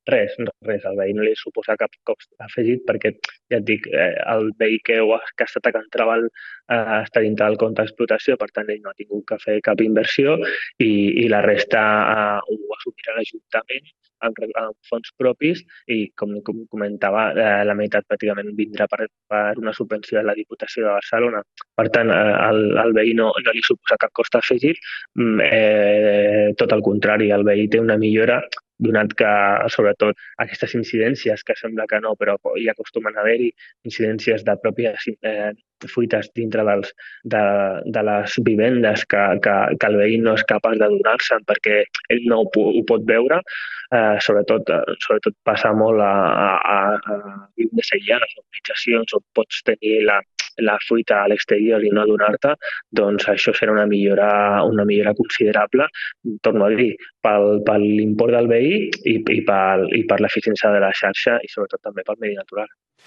res, al veí no li suposa cap cost afegit perquè, ja et dic, el veí que ha estat a Can Traval està dintre del compte d'explotació, per tant ell no ha tingut que fer cap inversió i la resta ho assumirà l'Ajuntament amb fons propis i, com comentava, la meitat pràcticament vindrà per una subvenció de la Diputació de Barcelona. Per tant, al veí no li suposa cap cost afegit, tot el contrari, el veí té una millora donat que, sobretot, aquestes incidències, que sembla que no, però hi acostumen a haver-hi incidències de pròpies fuites dintre de les vivendes que el veí no és capaç de donar-se'n perquè ell no ho pot veure, sobretot passa molt a vivendes aïllades, a urbanitzacions on pots tenir la fuita a l'exterior i no adonar-te, doncs això serà una millora considerable, torno a dir, per l'import del veí i per l'eficiència de la xarxa i sobretot també pel medi natural.